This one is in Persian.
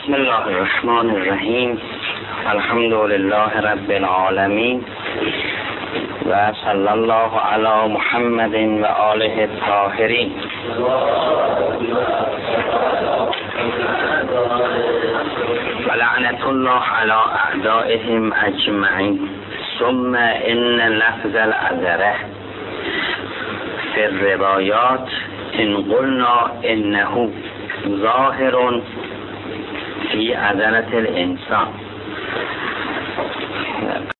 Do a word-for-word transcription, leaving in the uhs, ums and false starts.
بسم الله الرحمن الرحیم. الحمد لله رب العالمین و صلی الله علی محمد و آله الطاهرین. و لعنت الله علی اعدائهم اجمعین. ثم ان لفظ العذره فی الروایات ان قلنا انه ظاهر فی عذرة الانسان.